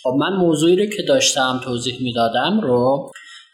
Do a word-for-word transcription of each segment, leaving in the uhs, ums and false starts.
خب من موضوعی رو که داشتم توضیح میدادم رو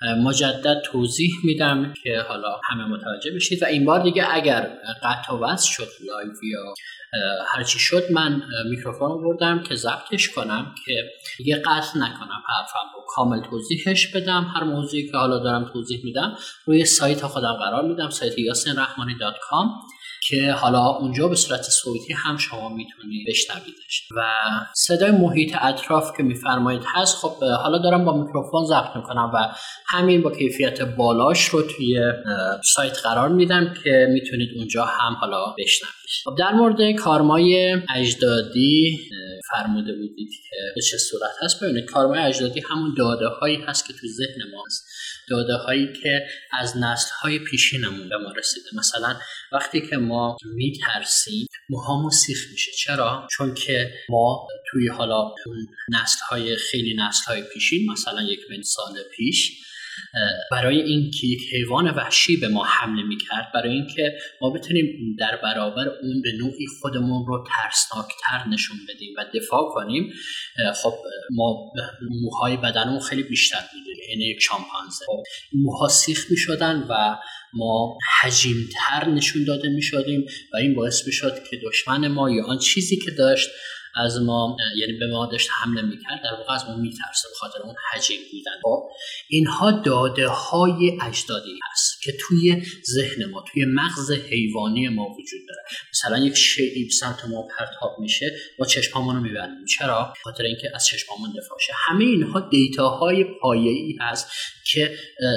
مجدد توضیح میدم که حالا همه متوجه بشید و این بار دیگه اگر قطع و وصل شد لایو یا هرچی شد من میکروفون رو بردم که ضبطش کنم که دیگه قطع نکنم حرفم رو، کامل توضیحش بدم. هر موضوعی که حالا دارم توضیح میدم روی سایت خودم قرار میدم، سایت یاسین رحمانی دات کام، که حالا اونجا به صورت صوتی هم شما میتونید بشنویدش و صدای محیط اطراف که میفرمایید هست. خب حالا دارم با میکروفون ضبط میکنم و همین با کیفیت بالاش رو توی سایت قرار میدم که میتونید اونجا هم حالا بشنوید. خب در مورد کارمای اجدادی فرموده بودید که به چه صورت هست. ببینید کارمای اجدادی همون داده هایی هست که تو ذهن ما هست، داده هایی که از نسل های پیشینمون به ما رسیده. مثلا وقتی که ما میترسیم موهامون سیخ میشه. چرا؟ چون که ما توی حالا اون نسل های خیلی نسل های پیشین، مثلا یک میلیون سال پیش، برای اینکه یک حیوان وحشی به ما حمله میکرد، برای اینکه ما بتونیم در برابر اون به نوعی خودمون رو ترسناکتر نشون بدیم و دفاع کنیم، خب ما موهای بدنمون خیلی بیشتر بوده، یعنی یک شامپانزه. خب موها سیخ میشدن و ما حجیمتر نشون داده میشدیم و این باعث میشد که دشمن ما یا آن چیزی که داشت از ما، یعنی به ما داشت حمله میکرد، در واقع از ما میترسه به خاطر اون حجم بودن. خب اینها داده های اجدادی هست که توی ذهن ما، توی مغز حیوانی ما وجود داره. مثلا یک شیئی به سمت ما پرتاب میشه، ما چشمامون رو میبندیم. چرا؟ به خاطر اینکه از چشمامون دفاع شه. همه اینها دیتاهای پایه‌ای هست که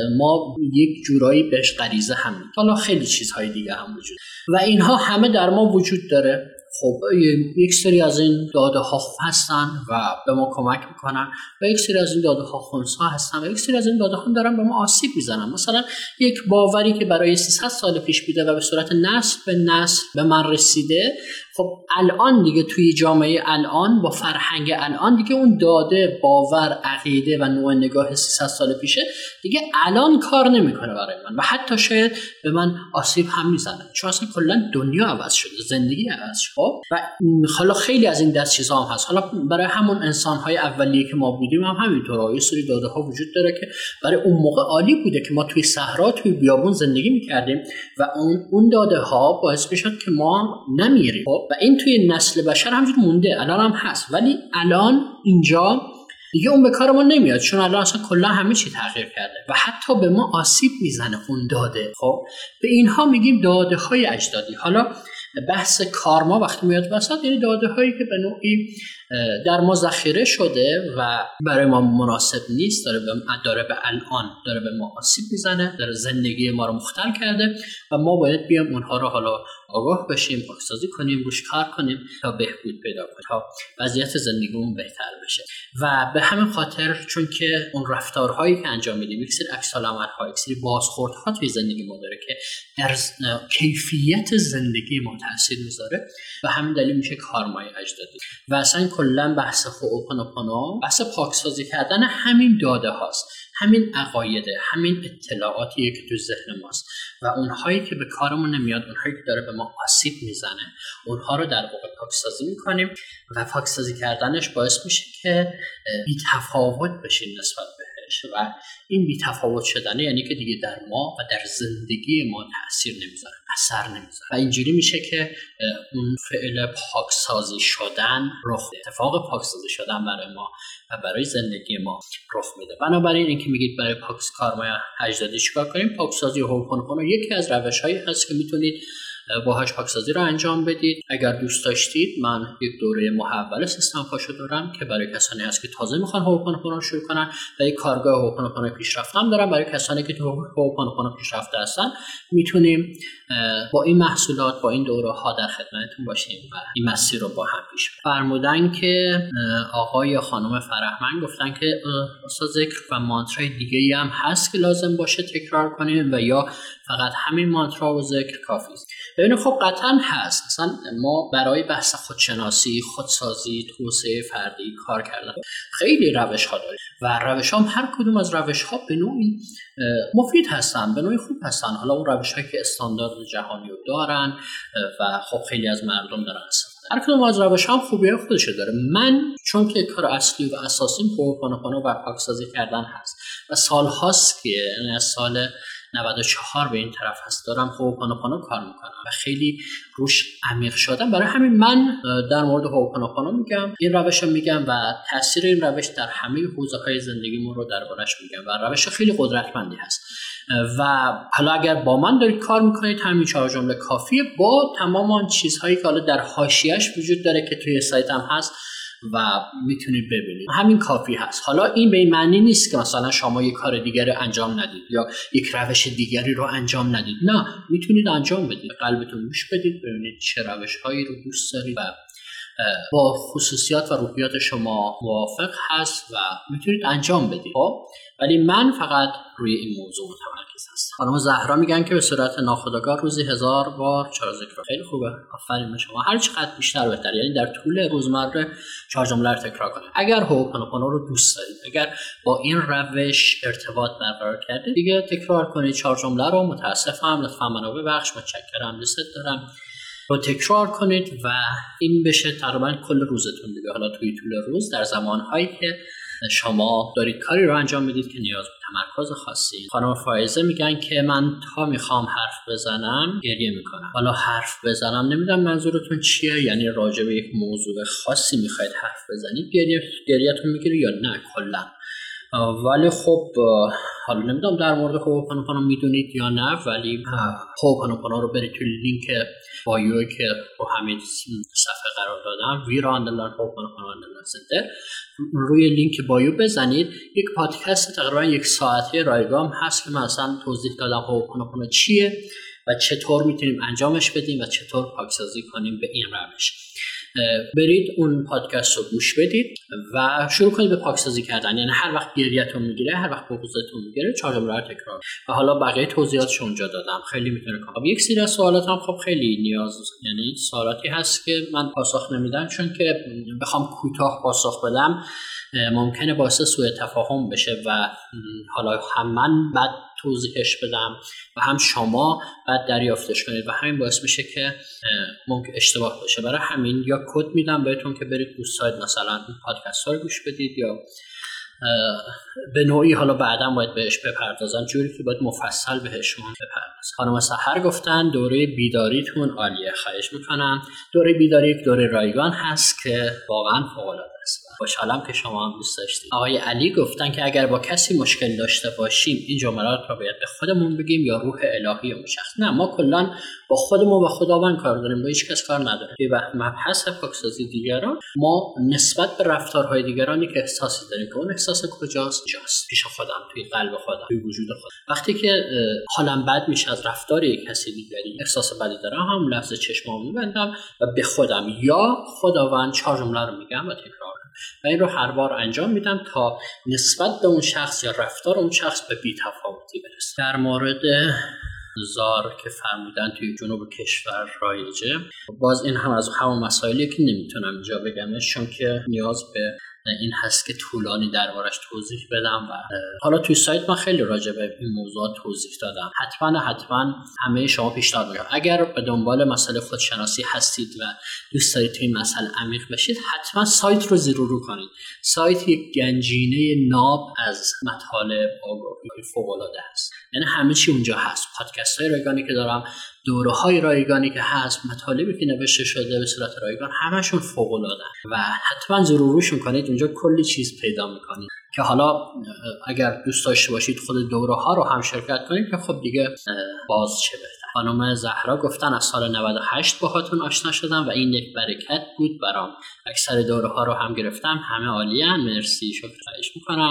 ما یک جورایی بهش غریزه هم میدیم. حالا خیلی چیزهای دیگه هم وجود و اینها همه در ما وجود داره. خب یک سری از این داده ها هستن و به ما کمک میکنن و یک سری از این داده ها خنثی هستن و یک سری از این داده ها دارن به ما آسیب میزنن. مثلا یک باوری که برای سیصد سال پیش بوده و به صورت نسل به نسل به من رسیده، خب الان دیگه توی جامعه الان با فرهنگ الان دیگه اون داده، باور، عقیده و نوع نگاه سیصد سال پیشه دیگه الان کار نمیکنه برای من و حتی شاید به من آسیب هم میزنه، چون اصلا کلا دنیا عوض شده، زندگی عوض شده. و حالا خیلی از این دست چیزا هم هست. حالا برای همون انسان‌های اولیه که ما بودیم هم همینطوره، یه سری داده‌ها وجود داره که برای اون موقع عالی بوده که ما توی صحرا، توی بیابون زندگی می‌کردیم و اون اون داده‌ها باعث می‌شد که ما نمیریم و این توی نسل بشر همینجور مونده، الان هم هست. ولی الان اینجا دیگه اون به کار ما نمیاد، چون الان اصلا کلا همه چی تغییر کرده و حتی به ما آسیب میزنه اون داده. خب به اینها میگیم داده‌های اجدادی. حالا بحث کارما وقتی میاد وسط، یعنی داده هایی که به نوعی در ما ذخیره شده و برای ما مناسب نیست، داره به داره به الان داره به ما آسیب میزنه، داره زندگی ما رو مختل کرده و ما باید بیام اونها رو حالا آگاه بشیم، پاکسازی کنیم، روش کار کنیم تا بهبود پیدا کنیم، تا وضعیت زندگیمون بهتر بشه. و به همین خاطر چون که اون رفتارهایی که انجام میدیم، یک سری عکس‌العمل‌ها، یک سری بازخوردها توی زندگی ما داره که در کیفیت زندگی ما تاثیر میذاره و همین دلیل میشه کارمای اجدادی. و اصلا کلا بحث هوپونوپونو بحث پاکسازی کردن همین داده هاست، همین عقایده، همین اطلاعاتیه که تو ذهن ماست و اونهایی که به کارمون نمیاد، اونهایی که داره به ما آسیب میزنه، اونها رو در واقع پاکسازی میکنیم و پاکسازی کردنش باعث میشه که بی‌تفاوت بشیم نسبت بهش و این بی‌تفاوت شدنه یعنی که دیگه در ما و در زندگی ما تاثیر نمیذاره، اثر نمیذاره و اینجوری میشه که اون فعل پاکسازی شدن رخ میده، اتفاق پاکسازی شدن برای ما و برای زندگی ما رخ میده. بنابراین اینکه میگید برای پاکس کارمای اجدادی چیکار کنیم، پاکسازی هوپونوپونو یکی از روش‌هایی هست که میتونید باهاش پاکسازی رو انجام بدید. اگر دوست داشتید من یک دوره محول سیستم پاشو دارم که برای کسانی هست که تازه میخوان هوپونوپونو شروع کنن و یک کارگاه هوپونوپونو پیشرفته هم دارم برای کسانی که تو هوپونوپونو پیشرفته هستن. میتونیم با این محصولات، با این دوره ها در خدمتتون باشیم و این مسیر رو با هم پیش ببریم. فرمودن که آقای یا خانم فرهمند گفتن که استاد ذکر و مانترای دیگه‌ای هم هست که لازم باشه تکرار کنیم و یا فقط همین مانترا و ذکر کافی است. ببینید خب قطعا هست، مثلا ما برای بحث خودشناسی، خودسازی، توسعه فردی کار کردن خیلی روش ها داریم و روش ها هم هر کدوم از روش ها به نوعی مفید هستن، به نوعی خوب هستن. حالا اون روش هایی که استاندارد جهانی رو دارن و خب خیلی از مردم دارن استفاده. هر کدوم از روش ها هم خوبی‌های خودش داره. من چون که کار اصلی و اساسیم هوپونوپونو و پاکسازی کردن هست و سال هاست که یعنی از سال نود و چهار به این طرف هست دارم هوپونوپونو کار میکنم و خیلی روش عمیق شدم. برای همین من در مورد هوپونوپونو میگم، این روش رو میگم و تاثیر این روش در همه حوزه‌های زندگیمون رو دربارش میگم و روش خیلی قدرتمندی هست. و حالا اگر با من دارید کار میکنید همین چهار جمله کافیه، با تمام آن چیزهایی که حالا در حاشیه‌اش وجود داره که توی سایتم هست و میتونید ببینید، همین کافی هست. حالا این به این معنی نیست که مثلا شما یک کار دیگری انجام ندید یا یک روش دیگری رو انجام ندید، نه، میتونید انجام بدید، قلبتون گوش بدید، ببینید چه روش‌هایی رو دوست دارید و با خصوصیات و روحیات شما موافق هست و میتونید انجام بدید. خب ولی من فقط روی این موضوع متمرکز هستم. خانم زهرا میگن که به صورت ناخودآگاه روزی هزار بار چهار ذکر. خیلی خوبه، آفرین به شما. هر چقدر بیشتر بهتر، یعنی در طول روزمره چهار جمله رو تکرار کنید. اگر هوپونوپونو رو دوست دارید، اگر با این روش ارتباط برقرار کردید، دیگه تکرار کنید چهار جمله رو. متاسفم، لطفا منو ببخش، متشکرم، دوست دارم. رو تکرار کنید و این بشه تقریبا کل روزتون دیگه. حالا توی طول روز در زمانهایی که شما دارید کاری رو انجام میدید که نیاز به تمرکز خاصی. خانم فائزه میگن که من تا میخوام حرف بزنم گریه میکنم. حالا حرف بزنم نمیدونم منظورتون چیه، یعنی راجع به یک موضوع خاصی میخواید حرف بزنید گریه گریه‌تون میگیره یا نه کلا؟ ولی خب حالا نمیدونم در مورد هوپونوپونو میدونید یا نه، ولی هوپونوپونو رو برید توی لینک بایو که رو همین صفحه قرار دادم، ویرا اندرلاین هوپونوپونو اندرلاین سنتر، روی لینک بایو بزنید. یک پادکست تقریبا یک ساعته رایگان هست که من اصلا توضیح دادم هوپونوپونو چیه و چطور میتونیم انجامش بدیم و چطور پاکسازی کنیم به این روش. برید اون پادکست رو گوش بدید و شروع کنید به پاکسازی کردن. یعنی هر وقت گریه‌تون میگیره، هر وقت بغضتون میگیره، چهار جمله رو تکرار. و حالا بقیه توضیحاتش اونجا دادم، خیلی میتونه کمک. یک سری از سوالات هم خب خیلی نیاز، یعنی سوالاتی هست که من پاسخ نمیدم چون که بخوام کوتاه پاسخ بدم ممکنه باعث سوء تفاهم بشه و حالا هم من بعد توضیحش بدم و هم شما بعد دریافتش کنید و همین باعث میشه که ممکن اشتباه بشه. برای همین یا کد میدم بهتون که برید تو سایت مثلا پادکست ها رو گوش بدید یا به نوعی حالا بعدا باید بهش بپردازم جوری که باید مفصل بهشون بپردازم. خانم سحر گفتن دوره بیداریتون عالیه، خواهش میکنم. دوره بیداری یک دوره رایگان هست که واقعا فوق‌العاده است. خوشحالم که شما هم دوست داشتید. آقای علی گفتن که اگر با کسی مشکل داشته باشیم این جملات رو باید به خودمون بگیم یا روح الهی اون شخص؟ نه، ما کلا با خودمون و خداوند کار داریم، با هیچ کس کار نداریم. توی مبحث پاکسازی دیگران ما نسبت به رفتارهای دیگرانی که احساسی داریم که اون احساس کجاست؟ جاست پیش خودم، توی قلب خودم، توی وجود خودم. وقتی که حالم بد میشه از رفتار یک کسی دیگری، احساس بدی دارم، هم لحظه چشمام میبندم و به خودم یا خداوند چهار جمله رو میگم و تکرار و این رو هر بار انجام میدم تا نسبت به اون شخص یا رفتار اون شخص به بی‌تفاوتی برسه. در مورد زار که فرمودن توی جنوب کشور رایجه، باز این هم از همون مسائلی که نمیتونم اینجا بگمش چون که نیاز به این هست که طولانی دربارش توضیح بدم و حالا توی سایت من خیلی راجع به این موضوع توضیح دادم. حتما حتما همه شما پیشنهاد میکنم اگر به دنبال مسئله خودشناسی هستید و دوست دارید توی این مسئله عمیق بشید، حتما سایت رو زیر و رو کنید. سایت یک گنجینه ناب از مطالب آگاهی فوق العاده است، یعنی همه چی اونجا هست. پادکست های رایگانی که دارم، دوره های رایگانی که هست، مطالبی که نوشته شده به صورت رایگان، همشون فوق العاده و حتما زیر و روشون کنید. اونجا کلی چیز پیدا میکنید که حالا اگر دوست داشته باشید خود دوره ها رو هم شرکت کنید که خب دیگه باز چه بهتر. خانم زهرا گفتن از سال نود و هشت باهاتون آشنا شدم و این یک برکت بود برام. اکثر دوره ها رو هم گرفتم، همه عالیان، مرسی، شکر خواهش میکنم.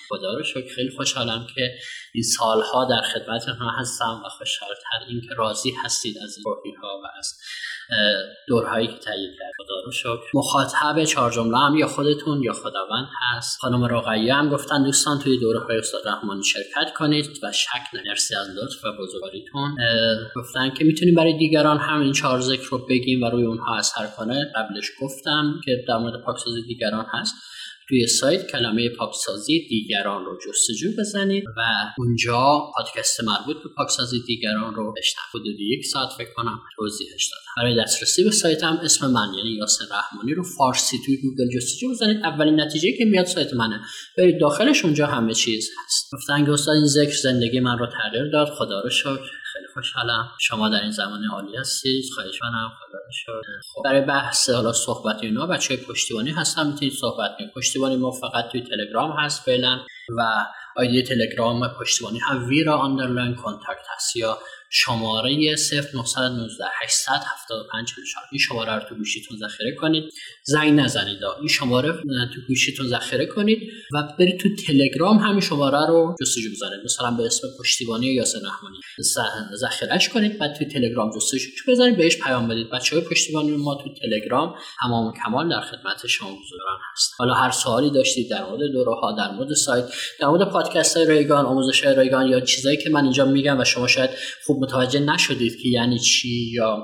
خدا رو شکر خیلی خوشحالم که این سالها در خدمتتون هستم و خوشحال‌تر این که راضی هستید از این توضیح‌ها و از دورهایی که تهیه کرد. خدا رو شکر. مخاطب چهار جمله هم یا خودتون یا خداوند هست. خانم رقیه هم گفتن دوستان توی دوره‌های استاد رحمانی شرکت کنید و شک نه. مرسی از لطف و بزرگواریتون. گفتن که میتونیم برای دیگران هم این چهار ذکر رو بگیم و روی اونها اثر کنه. قبلش گفتم که در مورد پاکسازی دیگران هست. توی سایت کلمه پاکسازی دیگران رو جستجو بزنید و اونجا پادکست مربوط به پاکسازی دیگران رو بشنوید. حدود یک ساعت فکر کنم توضیحش دادم. برای دسترسی به سایتم اسم من یعنی یاسر رحمانی رو فارسی توی گوگل جستجو بزنید. اولین نتیجه‌ای که میاد سایت منه. برید داخلش، اونجا همه چیز هست. گفتن که استاد این ذکر زندگی من رو تغییر داد. خدا رو شکر. خیلی خوشحالم شما در این زمان عالی هستید. خواهش می‌کنم. خدا رو شکر. خب برای بحث حالا صحبت اینا بچه‌های پشتیبانی هستن، میتونید صحبت کنید. پشتیبانی ما فقط توی تلگرام هست فعلا و آیدی تلگرام پشتیبانی هم ویرا آندرلاین کانتکت هست یا شماره صفر نه یک نه هشتصد هفتاد و پنج چهل و چهار. این شماره رو تو گوشیتون ذخیره کنید. زنگ نزنید. این شماره تو گوشیتون ذخیره کنید و برید تو تلگرام همین شماره رو جستجو بزنید. مثلا به اسم پشتیبانی یاسر رحمانی ذخیرهش کنید، بعد تو تلگرام جستجو بزنید، بهش پیام بدید. بچه‌های پشتیبانی ما تو تلگرام تمام کمال در خدمت شما بزرگان هست. حالا هر سوالی داشتید در مورد دوره‌ها، در مورد سایت، در مورد پادکست‌های رایگان، آموزش‌های رایگان یا چیزایی که من اینجا میگم و شما شاید خوب متوجه نشدید که یعنی چی یا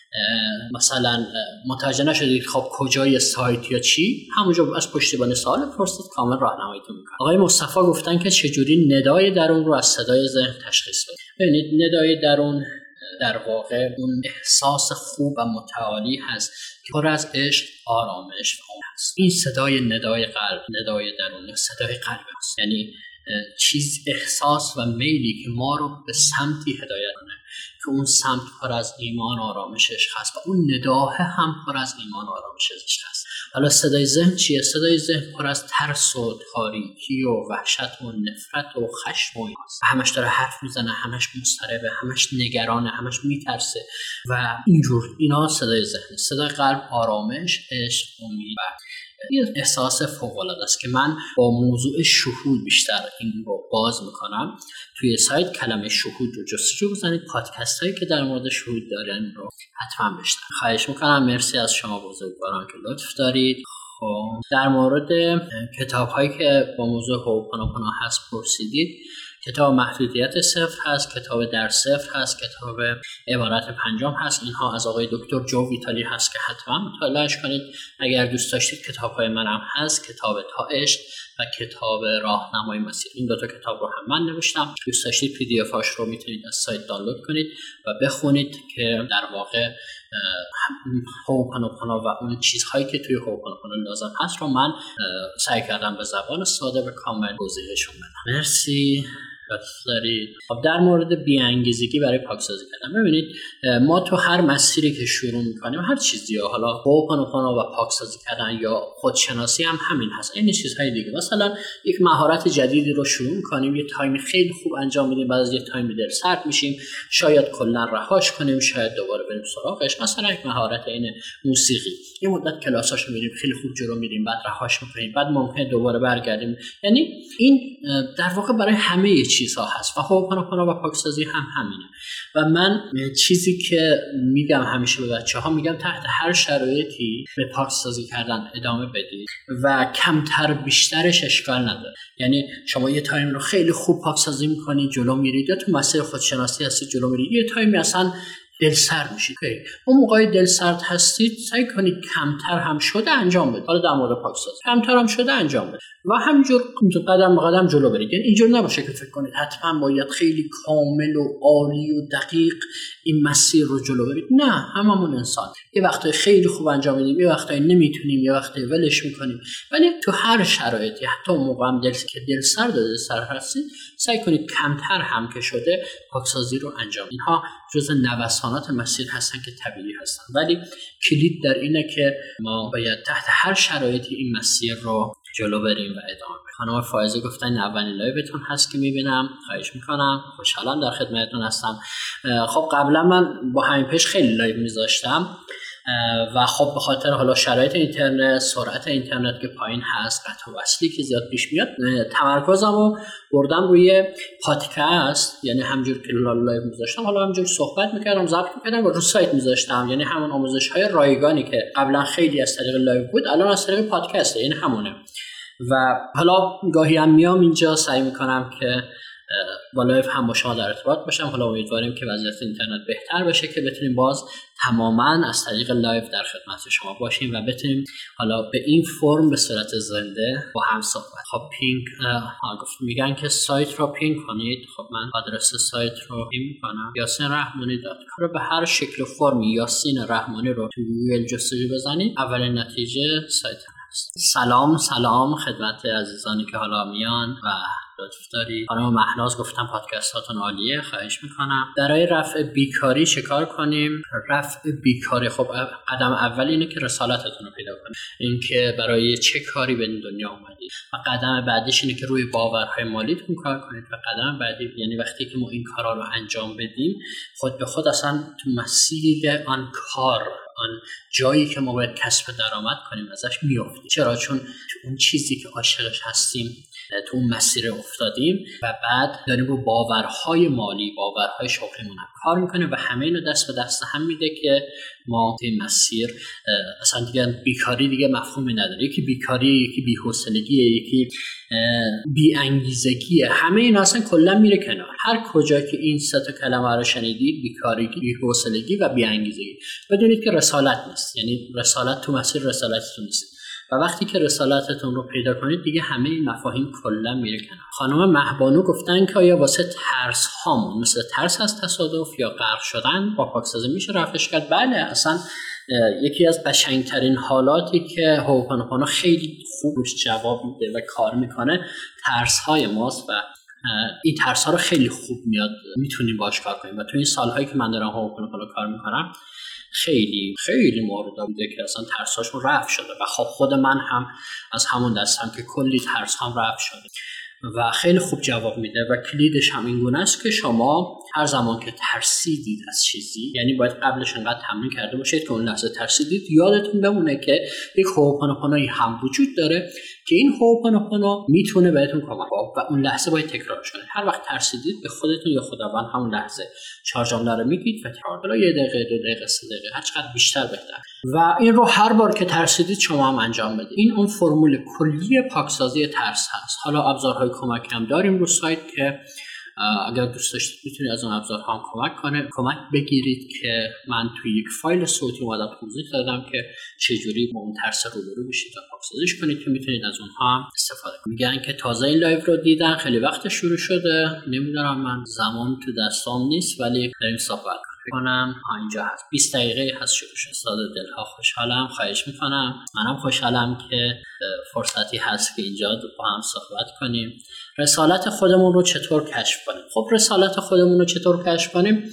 مثلا متوجه نشدید خب کجای سایت یا چی، همونجا از پشتیبانی سوال پرسید، کامل راهنماییتون میکنه. آقای مصطفی گفتن که چجوری ندای درون رو از صدای ذهن تشخیص بدید. ببینید ندای درون در واقع اون احساس خوب و متعالی هست که پر از عشق، آرامش و امید هست. این صدای ندای قلب، ندای درون، صدای قلب هست. یعنی چیز احساس و میلی که ما رو به سمتی هدایت کنه که اون سمت پر از ایمان و آرامش عشق هست و اون نداه هم پر از ایمان و آرامش عشق هست. حالا صدای ذهن چیه؟ صدای ذهن پر از ترس و تاریکی و وحشت و نفرت و خشم و ایناست. همش داره حرف میزنه، همش مضطربه، همش نگرانه، همش میترسه و اینجور اینا صدای ذهن. صدای قلب آرامش، عشق، امید و این احساس فوق‌العاده است که من با موضوع شهود بیشتر این رو باز میکنم. توی سایت کلمه شهود رو جستجو بزنید، پادکست هایی که در مورد شهود دارن رو حتما بشنوید. خواهش میکنم. مرسی از شما بزرگواران که لطف دارید. خب در مورد کتاب هایی که با موضوع هوپانوپانو هست پرسیدید، کتاب محدودیت صفر هست، کتاب در صفر هست، کتاب عبارت پنجم هست. اینها از آقای دکتر جو ویتالی هست که حتما مطالعهش کنید. اگر دوست داشتید کتاب‌های منم هست، کتاب تا عشق و کتاب راهنمای مسیر. این دو تا کتاب رو هم من نوشتم. دوست داشتید پی دی اف‌هاش رو میتونید از سایت دانلود کنید و بخونید که در واقع هوپانوپانو و اون چیزهایی که توی هوپانوپانو لازم هست رو من سعی کردم به زبان ساده و کامل توضیحشون بدم. مرسی. خب در مورد بی‌انگیزگی برای پاکسازی کردن، ببینید ما تو هر مسیری که شروع می‌کنیم، هر چیزی ها، حالا هوپانوپانو و پاکسازی کردن یا خودشناسی هم همین هست، این چیزهای دیگه. مثلا یک مهارت جدیدی رو شروع می‌کنیم، یه تایم خیلی خوب انجام میدیم، بعد از یه تایم دل سرد میشیم، شاید کلا رهاش کنیم، شاید دوباره بریم سراغش. مثلا یک مهارت این موسیقی، یه مدت کلاساشو میریم، خیلی خوب جلو میریم، بعد رهاش می‌کنیم، بعد ممکنه دوباره برگردیم. یعنی این در واقع برای همه چیزها هست و هوپانوپانو و پاکسازی هم همینه. و من چیزی که میگم همیشه به بچه‌ها میگم تحت هر شرایطی به پاکسازی کردن ادامه بدید و کمتر بیشترش اشکال نداره. یعنی شما یه تایم رو خیلی خوب پاکسازی میکنید، جلو میرید، یا تو مسیر خودشناسی هستید جلو میرید، یه تایمی اصلا دل سرد میشید. اون موقعی دل سرد هستید سعی کنید کمتر هم شده انجام بدید. حالا در مورد پاکسازی کمتر هم شده انجام بدید و همینجور قدم به قدم جلو برید. یعنی اینجور نباشه که فکر کنید حتما باید خیلی کامل و عالی و دقیق این مسیر رو جلو برید. نه، هممون انسان یه وقتایی خیلی خوب انجام میدیم، یه وقتایی نمیتونیم، یه وقتایی ولش میکنیم. ولی تو هر شرایطی، حتی موقع هم دل که دل سرد دل سرد هستید، سعی کنید کمتر هم که شده پاکسازی رو انجام بدید. اینها جزء نوسانات مسیر هستن که طبیعی هستن، ولی کلید در اینه که ما باید تحت هر شرایطی این مسیر رو جلو بریم و ادامه بدیم. خانم فائزه گفتن اولین لایوتون هست که میبینم، خواهش میکنم، خوشحالم در خدمتتون هستم. خب قبلا من با همین پیش خیلی لایو میذاشتم و خب به خاطر حالا شرایط اینترنت، سرعت اینترنت که پایین هست، قطع و وصلی که زیاد پیش میاد، تمرکزمو بردم روی پادکست، یعنی همونجور که لایو میذاشتم حالا همونجور صحبت میکردم، ضبط میکردم و رو سایت میذاشتم، یعنی همون آموزش‌های رایگانی که قبلا خیلی از طریق لایو بود الان از طریق پادکسته، یعنی همونه. و حالا گاهی هم میام اینجا سعی میکنم که با لایو هم با شما در ارتباط باشم. حالا امیدواریم که وضعیت اینترنت بهتر بشه که بتونیم باز تماما از طریق لایو در خدمت شما باشیم و بتونیم حالا به این فرم به صورت زنده با هم صحبت. خب پینگ گفت میگن که سایت رو پینگ کنید. خب من آدرس سایت رو پینگ میکنم، یاسین رحمانی دات کام. رو به هر شکل و فرمی یاسین رحمانی رو تو گوگل جستجو بزنید، اولین نتیجه سایت هست. سلام سلام خدمت عزیزانی که حالا میان و لطف داری. خانم مهناز گفتم پادکستاتون عالیه، خواهش میکنم. برای رفع بیکاری چیکار کنیم؟ رفع بیکاری خب قدم اول اینه که رسالتتون رو پیدا کنید، اینکه برای چه کاری به این دنیا اومدید، و قدم بعدیش اینه که روی باورهای مالیتون کار کنید، و قدم بعدی یعنی وقتی که ما این کارا رو انجام بدیم خود به خود اصلا تو مسیر آن کار، آن جایی که ما باید کسب درآمد کنیم ازش میافتیم. چرا؟ چون تو اون چیزی که عاشقش هستیم تو اون مسیر افتادیم و بعد داریم رو باورهای مالی، باورهای شغلیمون هم کار میکنه و همه اینو دست به دست هم میده که ما توی مسیر اصلا دیگه بیکاری دیگه مفهومی نداره. یکی بیکاری، یکی بی‌حوصلگیه، یکی بی‌انگیزگیه، همه اینا اصلا کلا میره کنار. هر کجا که این سه تا کلمه رو شنیدید، بیکاری، بی‌حوصلگی و بی‌انگیزگی، بدونید که رسالت نیست، یعنی رسالت تو مسیر رسالتتون نیست. و وقتی که رسالتتون رو پیدا کنید دیگه همه این مفاهیم کلا میره کنار. خانم مهبانو گفتن که آیا واسه ترس هامون مثل ترس از تصادف یا غرق شدن با پاکسازی میشه رفعش کرد؟ بله، اصلا یکی از قشنگترین حالاتی که هوپانوپانو خیلی خوبش جواب میده و کار میکنه ترس های ماست و این ترس ها رو خیلی خوب میاد میتونیم باش کار کنیم. و تو این سالهایی که من دارم هوپانوپانو کار میکنم خیلی خیلی مورد بوده که اصلا ترساشون رفع شده و خب خود من هم از همون دستم که کلی ترس هم رفع شده و خیلی خوب جواب میده. و کلیدش هم این گونه است که شما هر زمان که ترسیدید از چیزی، یعنی باید قبلش انقدر تمرین کرده باشید که اون لحظه ترسیدید یادتون بمونه که یک هوپانوپانویی هم وجود داره که این هوپانوپانو میتونه بهتون کمک کنه و اون لحظه باید تکرارش کنید. هر وقت ترسیدید به خودتون یا خداوند همون لحظه چهار جمله رو میگید و تکرار کنید. یه دقیقه، دو دقیقه، سه دقیقه، هر چقدر بیشتر بهتر. و این رو هر بار که ترسیدید شما هم انجام بدید. این اون فرمول کلی پاکسازی ترس هست. حالا ابزارهای کمک هم داریم رو سایت که اگر دوست داشتید میتونید از اون ابزارها هم کمک کنه کمک بگیرید که من توی یک فایل صوتی اومدم توضیح دادم که چجوری با اون ترس روبرو بشید و پاکسازیش کنید که میتونید از اونها هم استفاده کنید. میگن که تازه این لایو رو دیدن، خیلی وقت شروع شده، نمیدونم من زمان تو دستام نیست ولی داریم صحبت کنم. اینجا هست بیست دقیقه هست شروع شد. استاد دلها خوشحالم، خواهش میکنم. منم خوشحالم که فرصتی هست که اینجا با هم صحبت کنیم. رسالت خودمون رو چطور کشف کنیم؟ خب رسالت خودمون رو چطور کشف کنیم؟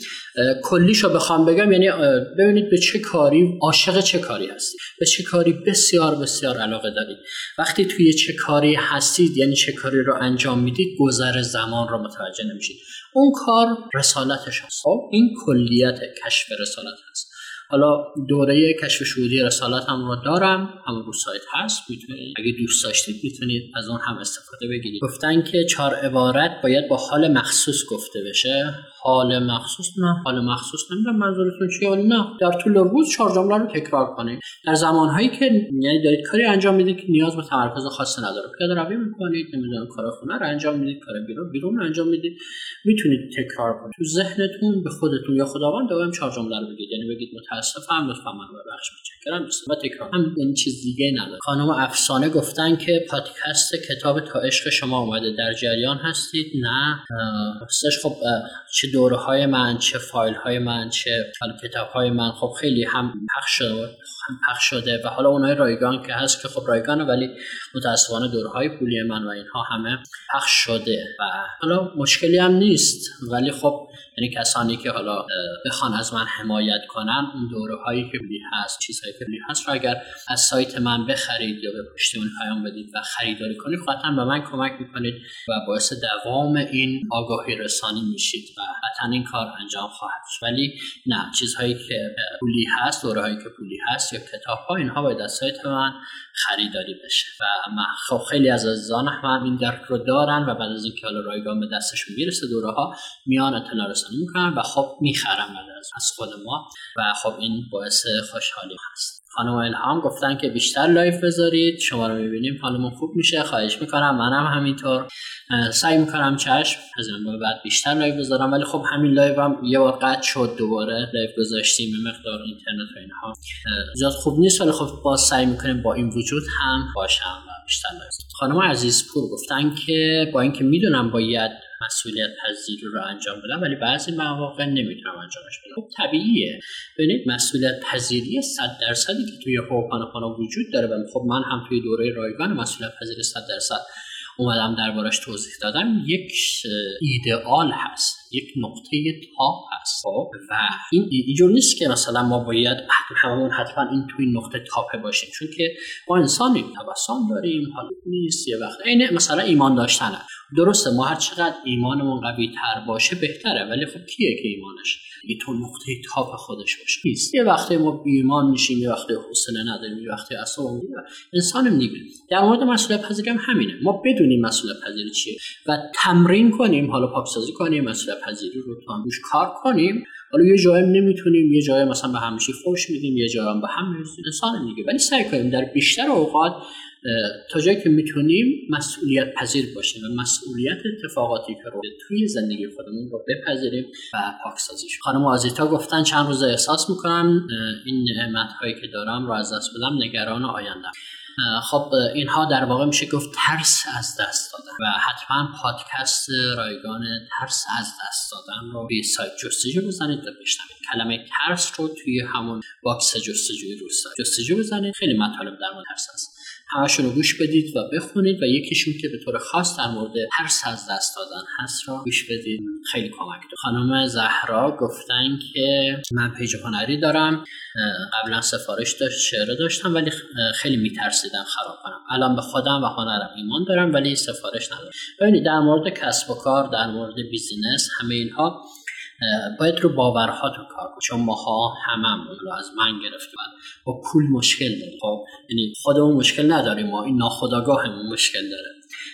کلیشو بخوام بگم یعنی ببینید به چه کاری عاشق چه کاری هستید، به چه کاری بسیار بسیار علاقه دارید. وقتی توی چه کاری هستید یعنی چه کاری رو انجام میدید گذر زمان رو متوجه نمیشید. اون کار رسالتش هست. خب این کلیت کشف رسالت هست. حالا دوره کشف شهودی رسالت هم رو دارم، هم رو سایت هست، میتونید اگه دوست داشتید میتونید از اون هم استفاده بگیرید. گفتن که چهار عبارت باید با حال مخصوص گفته بشه. حال مخصوص نه، حال مخصوص نمیدونم منظورتون چیه. نه، در طول روز چهار جمله رو تکرار کنید. در زمانهایی که یعنی دارید کاری انجام میدید که نیاز به تمرکز خاصی نداره، پیاده روی میکنید، نمیدونم کار خونه رو انجام میدید، کار بیرون بیرون انجام میدید، میتونید تکرار کنید. تو ذهنتون به خودتون یا خداوند دوام چهار جمله رو بگید، یعنی بگید متاسفم، لطفا من ببخش، متشکرم، و تکرار. هم این چیز دیگه نداره. خانم افسانه گفتن که پادکست کتاب تا عشق شما اومده، در جریان هستید؟ نه راستش خب چه دوره های من، چه فایل های من، چه کتاب های من خب خیلی هم پخش شده هم پخش شده و حالا اونهای رایگان که هست که خب رایگانه ولی متاسفانه دوره های پولی من و اینها همه پخش شده و حالا مشکلی هم نیست. ولی خب یعنی کسانی که حالا بخوان از من حمایت کنن اون اون دوره‌هایی که پولی هست، چیزهایی که پولی هست رو اگر از سایت من بخرید یا به پشتیبانی پیام بدید و خریداری کنید، قطعا به من کمک میکنید و باعث دوام این آگاهی رسانی میشید و قطعا این کار انجام خواهد شد. ولی نه، چیزهایی که پولی هست، دوره‌هایی که پولی هست یا کتاب‌ها، اینها باید از سایت من خریداری بشه و خب خیلی از عزیزان هم این درک رو دارن و بعد از اینکه حالا رایگان به دستشون میرسه دوره‌ها میان اطلاع رسانی میکنن و خب میخرن بعد از از خود ما و خب این باعث خوشحالی هست. خانم الهام گفتن که بیشتر لایف بذارید، شما رو میبینیم حالمون خوب میشه. خواهش میکنم، منم هم همینطور سعی میکنم چشم از این به بعد بیشتر لایف بذارم، ولی خب همین لایو هم یه بار قطع شد، دوباره لایو گذاشتیم، مقدار اینترنت و اینها زیاد خوب نیست، ولی خب باز سعی میکنیم با این وجود هم باشم و بیشتر لایو. خانم عزیزپور گفتن که با اینکه میدونم باید مسئولیت پذیری رو انجام بدم ولی بعضی مواقع نمیتونم انجامش بدم. خب طبیعیه. ببینید مسئولیت پذیری صد درصدی که توی هوپانوپانو وجود داره و خب من هم توی دوره رایگان مسئولیت پذیری صد درصد اومدم دربارش توضیح دادم، یک ایدئال هست، یک نقطه تاپ هست و این اینجور نیست که مثلا ما باید هممون حتما این توی نقطه تاپ باشیم، چون که ما انسانیم، توسم داریم، حالا نیست یه وقت اینه مثلا ایمان داشتنه. درسته ما هر چقدر ایمانمون قوی تر باشه بهتره، ولی خب کیه که ایمانش دیگه تو نقطه تاپ خودش باشه؟ نیست. یه وقتی ما بی ایمان میشیم، یه وقتی حوصله نداریم، یه وقتی اعصابمون میره. انسانیم دیگه. در مورد مسئولیت پذیری هم همینه، ما بدونیم مسئولیت پذیری چیه و تمرین کنیم، حالا پاکسازی کنیم، مسئولیت پذیری رو تو هم روش کار کنیم. حالا یه جایی نمیتونیم، یه جایی مثلا به همشی فوش میدیم، یه جایی هم به هم میرسیم، انسانیم دیگه، ولی سعی کنیم در بیشتر اوقات تا جایی که میتونیم مسئولیت پذیر باشیم و مسئولیت اتفاقاتی که رو توی زندگی خودمون رو بپذیریم و پاکسازیش. خانم آزیتا گفتن چند روز احساس میکنم این نعمت‌هایی که دارم رو از دست بدم، نگران آیندم. خب اینها در واقع میشه گفت ترس از دست دادن و حتما پادکست رایگان ترس از دست دادن رو به سایت جستجو بزنید و بشنوید. کلمه ترس رو توی همون باکس جستجوی رو جستجو بزنید، خیلی مطالب در مورد ترس هست، همشون رو گوش بدید و بخونید و یکیشون که به طور خاص در مورد ترس از دست دادن هست رو گوش بدید، خیلی کمک داره. خانم زهرا گفتن که من پیج هنری دارم، قبلا سفارش داشت شعر داشتم ولی خیلی میترسیدم خراب کنم، الان به خودم و هنرم ایمان دارم ولی سفارش ندارم. ببینید در مورد کسب و کار، در مورد بیزینس، همه اینها باید رو باورهاتون کار کنید، چون ماها هممون از من گرفته با پول مشکل داریم. خب یعنی خودمون مشکل نداریم، ما این ناخودآگاهمون مشکل داره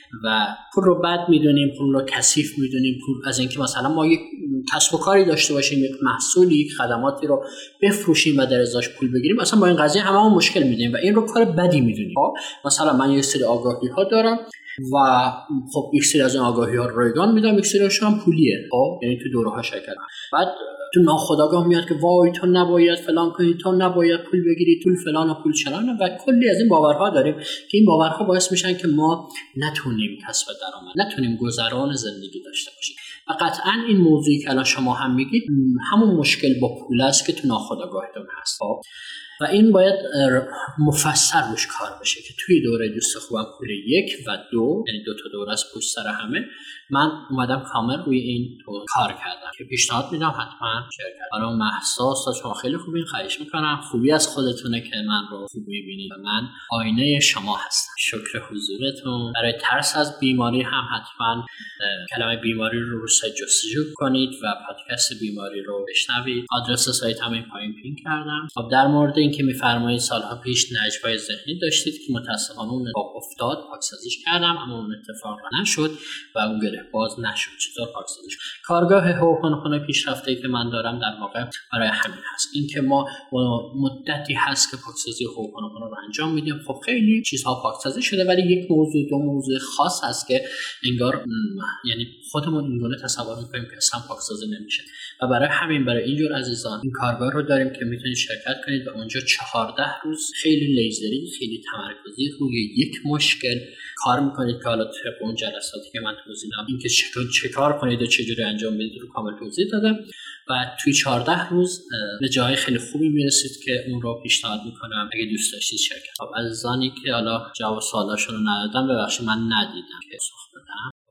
و پول رو بد میدونیم، پول رو کثیف میدونیم. پول از اینکه مثلا ما یک کسب و کاری داشته باشیم، یک محصولی، یک خدماتی رو بفروشیم و در ازاش پول بگیریم، اصلا با این قضیه هممون مشکل میدونیم و این رو کار بدی میدونیم. مثلا من یه سری آگاهی ها دارم و خب یک سری از این آگاهی ها رایگان میدم، یک سریش هم پولیه، خب یعنی تو دوره ها شرکت کنم. بعد تو ناخودآگاه میاد که وای تو نباید فلان کنی، تو نباید پول بگیری، پول فلان و پول چنان و کلی از این باورها داریم که این باورها باعث میشن که ما نتونیم کسب درآمد، نتونیم گذران زندگی داشته باشیم. و قطعا این موضوعی که الان شما هم میگید همون مشکل با پول است که تو ناخودآگاهتون هست و این باید مفصل روش کار بشه که توی دوره دوست خوبم پول یک و دو، یعنی دو تا دوره از پشت سر همه، من اومدم کامل روی این تو کار کردم که پیشنهاد میدم حتما شرکت. حالا مهسا استاد شما خیلی خوبین، خواهش میکنم، خوبی از خودتونه که من رو خوب میبینید و من آینه شما هستم. شکر حضورتون. برای ترس از بیماری هم حتما کلمه بیماری رو رو سایت جستجو کنید و پادکست بیماری رو بشنوید. آدرس سایت هم این پایین پین کردم. خب در مورد اینکه میفرمایید سالها پیش نجوای ذهنی داشتید که متاسفانه اون اتفاق افتاد، پاکسازیش کردم اما اون اتفاق نشد و اون گره باز نشد. چطور پاکسازیش؟ کارگاه هوپانوپانو پیشرفته‌ای که من دارم در واقع برای همین هست، اینکه ما مدتی هست که پاکسازی هوپانوپانو رو انجام میدیم. خب خیلی چیزها پاکسازی شده ولی یک موضوع دو موضوع خاص هست که انگار یعنی خودمون اینگونه تصور می‌کنیم که اصلا پاکسازی نمیشه و برای همین برای اینجور عزیزان این کارگاه رو داریم که میتونید شرکت کنید و اونجا چهارده روز خیلی لیزری، خیلی تمرکزی روی یک مشکل کار میکنید که حالا طبق اون جلساتی که من توضیح دادم اینکه چطور چه کار کنید و چه جوری انجام بدید رو کامل توضیح دادم و توی چهارده روز به جای خیلی خوبی میرسید که اون رو پیشنهاد میکنم اگه دوست داشتید شرکت. خب عزیزانی که حالا جواب سوالاشون رو ندادم ببخشید من ندیدم که سوال بدم.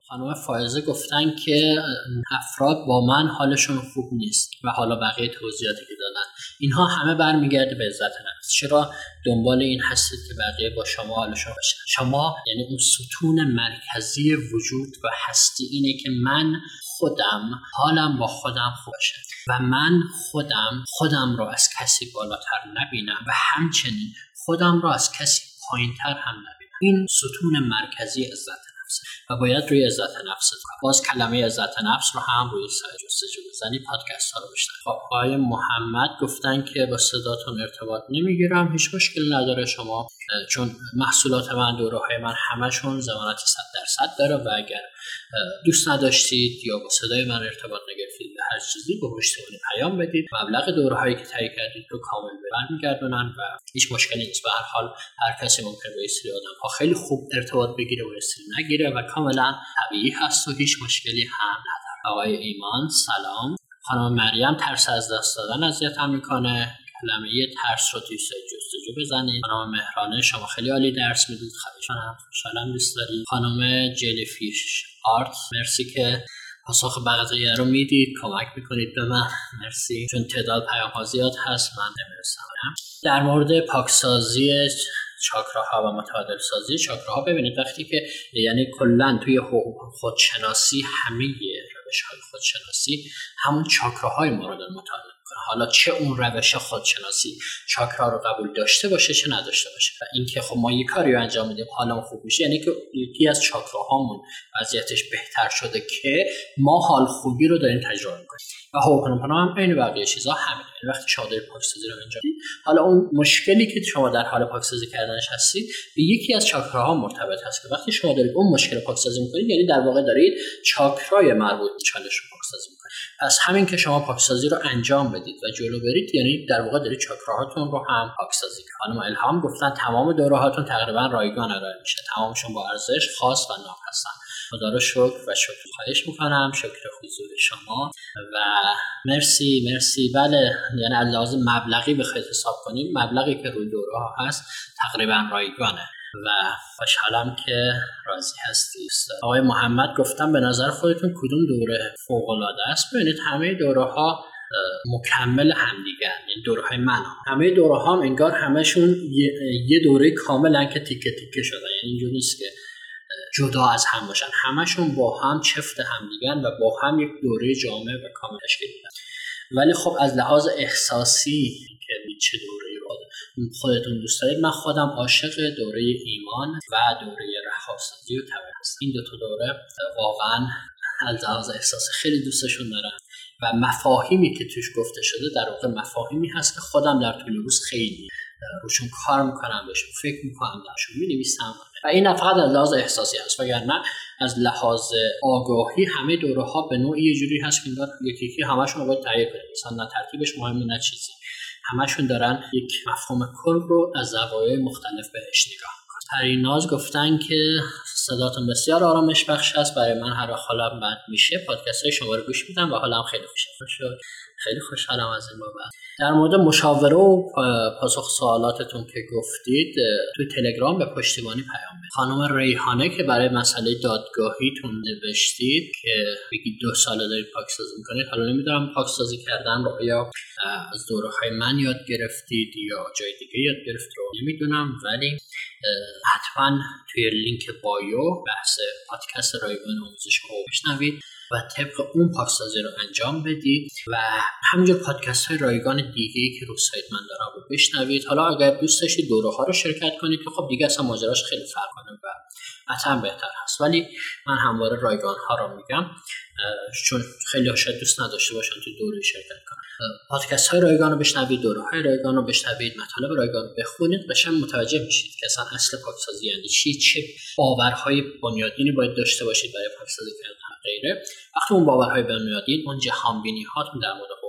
خانم فائزه گفتن که افراد با من حالشون خوب نیست و حالا بقیه توضیحاتی که دادن اینها همه برمیگرده به عزت نفس. چرا دنبال این هستید که بقیه با شما حالشون باشه؟ شما یعنی اون ستون مرکزی وجود و هستی اینه که من خودم حالم با خودم خوب باشه و من خودم خودم رو از کسی بالاتر نبینم و همچنین خودم رو از کسی پایینتر هم نبینم. این ستون مرکزی عزت نفس و باید روی عزت نفس کنم. باز کلمه عزت نفس رو هم روی سایت جستجو بزنید، پادکست ها رو بشنوید. خب آقای محمد گفتن که با صداتون ارتباط نمیگیرم. هیچ مشکلی نداره شما، چون محصولات من، دوره‌های من همشون ضمانت صد درصد داره و اگر دوست نداشتید یا با صدای من ارتباط نگرفتید به هر چیزی به پشتیبانی پیام بدید. مبلغ دوره‌هایی که تهیه کردید رو کامل برمیگردونن و هیچ مشکلی نیست. به هر حال هر کسی ممکنه با سری آدم‌ها خیلی خوب ارتباط بگیره و سری نگیره و کاملا طبیعی هست و هیچ مشکلی هم نداره. آقای ایمان سلام. خانم مریم ترس از دست دادن اذیتم میکنه. کلمه ترس رو توی سایت جستجو بزنید. خانم مهرانه شما خیلی عالی درس میدید، خواهش می‌کنم، خوشحالم دوست دارید. خانم جلی فیش آرت مرسی که پاسخ بقیه رو میدید، کمک میکنید به من، مرسی، چون تعداد پیام‌ها زیاد هست من نمیرسم. در مورد پاکسازی چاکراها و متعادل سازی چاکراها ببینید وقتی که یعنی کلا توی خودشناسی همه روش‌های خودشناسی همون چاکراهای مورد مطالعه میکنه. حالا چه اون روش خودشناسی چاکرا رو قبول داشته باشه چه نداشته باشه و اینکه خب ما یه کاری رو انجام میدیم حالمون خوب میشه، یعنی که یکی از چاکراهامون وضعیتش بهتر شده که ما حال خوبی رو داریم تجربه میکنیم و هوپنوپنو هم عین بقیه چیزا همینه. یعنی وقتی شما دارید پاکسازی رو انجام میدید، حالا اون مشکلی که شما در حال پاکسازی کردنش هستید به یکی از چاکراها مرتبط هست که وقتی شما دارید اون مشکل رو پاکسازی میکنید یعنی در واقع دارید چاکرای مربوط به چالش رو پاکسازی میکنید. پس همین که شما پاکسازی رو انجام بدید و جلو برید یعنی در واقع دارید چاکراهاتون رو هم پاکسازی کنید. خانم الهام گفتن تمام دورهاتون تقریبا رایگان ارائه میشه، تمامشون با ارزش خاص و نام هستن. خدا رو شکر و شکر خواهش میکنم، شکر حضور شما و مرسی مرسی. بله یعنی از لحاظ مبلغی بخواید حساب کنیم مبلغی که روی دوره ها هست تقریبا رایگانه و خوشحالم که راضی هستید. آقای محمد گفتم به نظر خودتون کدوم دوره فوق العاده است؟ ببینید همه دوره ها مکمل همدیگه، یعنی دوره های من هم. همه دوره ها هم انگار همشون یه, یه دوره کاملا که تیکه تیکه شده، یعنی اینجور نیست که جدا از هم باشن، همشون با هم چفت همدیگن و با هم یک دوره جامع و کامل تشکیل میدن. ولی خب از لحاظ احساسی که چه دوره‌ای رو خودتون دوست دارید، من خودم عاشق دوره ایمان و دوره رهاسازی و توبه هستم. این دو تا دوره واقعا از لحاظ احساسی خیلی دوستشون دارم و مفاهیمی که توش گفته شده در واقع مفاهیمی هست که خودم در طول روز خیلی روشون کار میکنم، بهشون فکر میکنم، درشون مینویسم و این نه فقط از لحاظ احساسی هست، وگرنه از لحاظ آگاهی همه دوره ها به نوعی یه جوری هست که انگار یکی یکی همشون رو باید تهیه کنیم، مثلا نه ترتیبش مهمه نه چیزی، همشون دارن یک مفهوم کل رو از زوایای مختلف بهش نگاه میکنن. پریناز گفتن که صداتون بسیار آرامش بخش است، برای من هر وقت حالم بد میشه پادکست های شما رو گوش میدم و حالم خیلی خوشحال شد. خیلی خوشحالم از این بابت. در مورد مشاوره و پاسخ سوالاتتون که گفتید توی تلگرام به پشتیبانی پیام بدید. خانم ریحانه که برای مسئله دادگاهیتون نوشتید که بگید دو ساله دارید پاکسازی میکنید، حالا نمیدونم پاکسازی کردن رو یا از دوره‌های من یاد گرفتید یا جای دیگه یاد گرفتید رو نمیدونم، ولی حتما توی لینک بایو بحث پادکست رایگان آموزش حقوق بشنوید و طبق اون پاکسازی رو انجام بدید و همینجور پادکست های رایگان دیگه‌ای که رو سایت من دارم رو بشنوید. حالا اگر دوست داشتید دوره ها رو شرکت کنید که خب دیگه اصلا ماجراش خیلی فرق کنه و قطعا بهتر هست، ولی من همواره رایگان ها رو میگم چون خیلی ها شاید دوست نداشته باشن تو دوره شرکت کنن. پادکست های رایگان رو بشنوید، دوره های رایگان رو بشنوید، مطالب رایگان رو بخونید، قشنگ متوجه میشید که اصلا اصل پاکسازی یعنی چی، چه باورهای بنیادینی باید داشته باشید برای پاکسازی کردن غیره. وقتی اون باورهای بنیادین، اون جهانبینی هاتون در مورد حقوق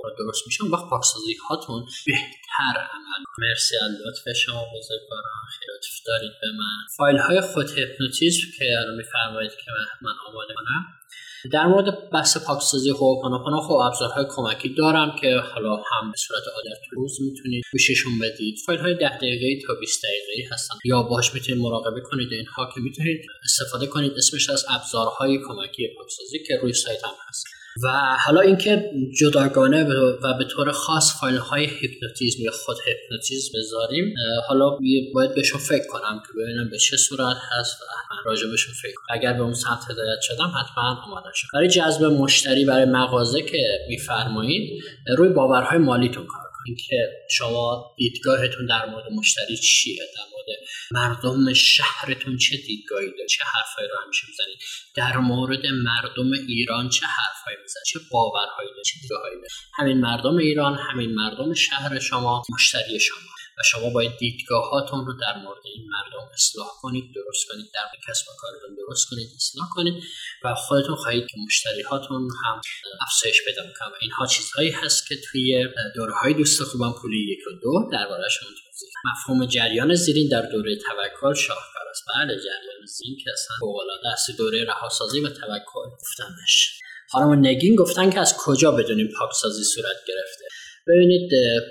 درست میشه اون وقت پاکسازی هاتون بهتر عمل. مرسی از لطف شما بزرگواران، خیلی لطف دارید به من. فایل های خود هیپنوتیزم که الان میفرمایید که من آماده کنم. در مورد بحث پاکسازی هوپونوپونو خب ابزارهای کمکی دارم که حالا هم به صورت عادت روز میتونید گوششون بدید. فایل های ده دقیقه‌ای تا بیست دقیقه‌ای هستن یا باهاش میتونید مراقبه کنید اینها که میتونید استفاده کنید. اسمش از ابزارهای کمکی پاکسازی که روی سایت هم هست. و حالا اینکه جداگانه و به طور خاص فایل های هیپنوتیزم یا خود هیپنوتیزم بذاریم، حالا باید بهشون فکر کنم که ببینم به چه صورت هست و راجع بهشون فکر کنم. اگر به اون سمت هدایت شدم حتما آماده شم. برای جذب مشتری برای مغازه که میفرمایید روی باورهای مالیتون کار کنید که شما دیدگاهتون در مورد مشتری چیه، در مورد مردم شهرتون چه دیدگاهی دارید، چه حرفایی رو همیشه میزنید، در مورد مردم ایران چه حرفایی میزنید، چه باورهایی دارید، چه دیدگاهایی دارید. همین مردم ایران، همین مردم شهر شما مشتری شما و شما باید دیدگاهاتون رو در مورد این مردم اصلاح کنید، درست کنید، در کسب و کارتون درست کنید، اصلاح کنید و خودتون خواهید که مشتریهاتون هم افزایش پیدا کنه. اینها چیزهایی هست که توی دوره‌های دوست خوبم پولی یک و دو درباره‌شون توضیح. مفهوم جریان زیرین در دوره توکل شاهکار است. بله، جریان زیرین که اصلا فوق‌العاده است. دوره رهاسازی و توکل گفتنش. خانم نگین گفتن که از کجا بدونیم پاکسازی صورت گرفته. ببینید،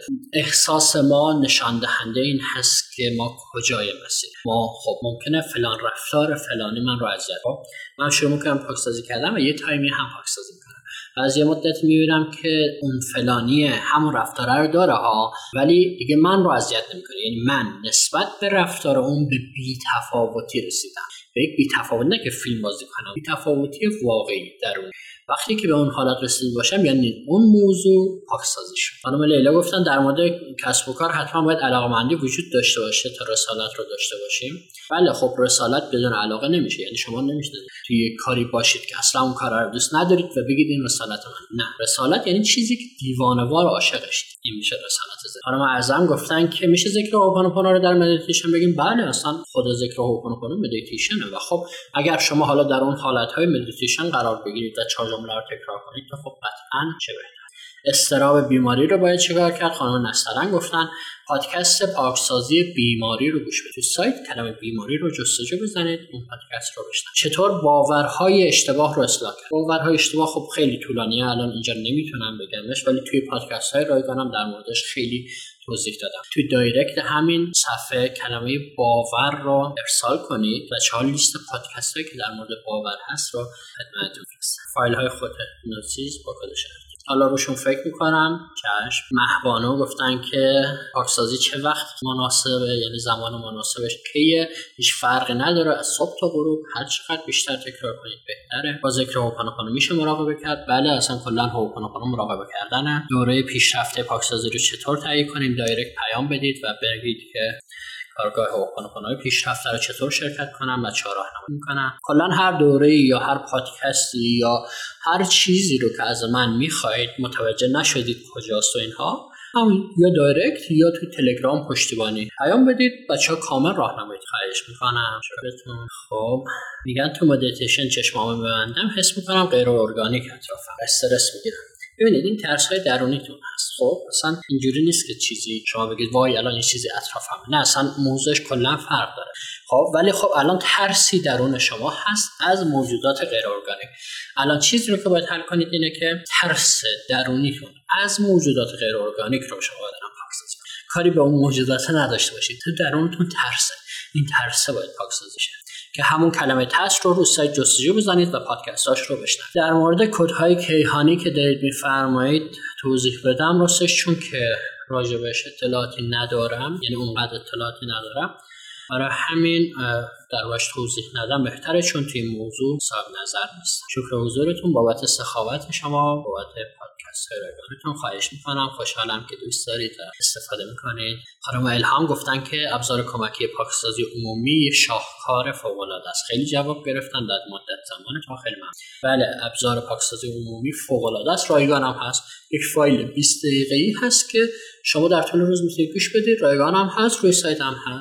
احساس ما نشان دهنده این هست که ما کجای مسیر. ما خب ممکنه فلان رفتار فلانی من رو اذیت کنه، من شروع میکنم پاکسازی کردم و یه تایمی هم پاکسازی میکنم. از یه مدت میبینم که اون فلانی همون رفتاره رو داره ها، ولی دیگه من رو اذیت نمیکنه. یعنی من نسبت به رفتار اون به بی‌تفاوتی رسیدم، به یک بی‌تفاوتی، نه که فیلم بازی کنم، بی‌تفاوتی واقعی درون. وقتی که به اون حالت رسیده باشم یعنی اون موضوع پاکسازی شد. خانم لیلا گفتن در مورد کسب و کار حتما باید علاقه‌مندی وجود داشته باشه تا رسالت رو داشته باشیم. بله، خب رسالت بدون علاقه نمیشه. یعنی شما نمیشه توی کاری باشید که اصلا اون کار رو دوست ندارید و بگید این رسالت من. نه، رسالت یعنی چیزی که دیوانه‌وار عاشقش. این میشه رسالت زنده. خانم اعظم گفتن که میشه ذکر هوپونوپونو رو در مدیتیشن بگیم. بله، اصلا خود ذکر هوپونوپونو مدیتیشنه و خب اگر شما حالا در اون حالت‌های مدیتیشن قرار بگیرید و چهار جمله رو تکرار کنید که خب قطعاً چه بهتر. استراب بیماری رو باید چیکار کرد؟ خانم نسترن گفتن پادکست پاکسازی بیماری رو گوش بدید. تو سایت کلمه بیماری رو جستجو بزنید، اون پادکست رو بشنوید. چطور باورهای اشتباه رو اصلاح کرد؟ باورهای اشتباه خب خیلی طولانیه، الان اینجا نمیتونم بگمش، ولی توی پادکست‌های رایگانم در موردش خیلی توضیح دادم. توی دایرکت همین صفحه کلمه باور رو ارسال کنید و چهار لیست پادکست‌هایی که در مورد باور هست رو خدمتتون می‌رسونم. فایل‌های خود هیپنوتیزم با کد شرط. حالا روشون فکر میکنم. چشم. مهبانو گفتن که پاکسازی چه وقت مناسبه، یعنی زمان مناسبش کیه؟ هیچ فرقی نداره، از صبح تا غروب هر چقدر بیشتر تکرار کنید بهتره. با ذکر هوپونوپونو میشه مراقبه کرد. بله، اصلا کلا هوپونوپونو مراقبه کردنه. دوره پیشرفته پاکسازی رو چطور تهیه کنیم؟ دایرکت پیام بدید و بگید که کارگاه هوپونوپونو پیشرفته رو چطور شرکت کنم و چه راهنمایی میکنم. کلا هر دوره یا هر پادکستی یا هر چیزی رو که از من میخواید متوجه نشدید کجاست و اینها، همین یا دایرکت یا تو تلگرام پشتیبانی پیام بدید، بچه‌ها کامل راهنمایی خواهش میکنم. شکرتون. خب میگن تو مدیتیشن چشمامو میبندم حس میکنم غیر ارگانیک اطرافم، استرس میگیرم. ببینید این ترس‌های درونیتون هست. خب اصلا اینجوری نیست که چیزی شما بگید وای الان این چیزی اطرافم، نه، اصلا موضوعش کلا فرق داره. خب ولی خب الان ترسی درون شما هست از موجودات غیر ارگانیک. الان چیزی رو که باید حل کنید اینه که ترس درونیتون از موجودات غیر ارگانیک رو شما باید پاکسازی کنید. کاری به اون موجودات نداشته باشید، تو درونتون ترسه، این ترسه باید پاکسازی شه. که همون کلمه ترس رو رو سایت جستجو بزنید و پادکستاش رو بشنوید. در مورد کدهای کیهانی که دارید میفرمایید توضیح بدم راستش، چون که راجبش اطلاعاتی ندارم، یعنی اونقدر اطلاعاتی ندارم، برای همین در واش توضیح ندم بهتره، چون توی موضوع صاحب نظر نیست. شکر حضورتون بابت سخاوت شما، بابت پادکست رایگانتون. خواهش میکنم، خوشحالم که دوست دارید و استفاده میکنید. خانم الهام گفتن که ابزار کمکی پاکسازی عمومی شاهکار فوق‌العاده است. خیلی جواب گرفتن در مدت زمانتون، خیلی ممنون. بله، ابزار پاکسازی عمومی فوق‌العاده است، رایگان هم هست. یک فایل بیست دقیقه‌ای هست که شما در طول روز میتونید گوش بدید، رایگان هم هست، روی سایت هم هست.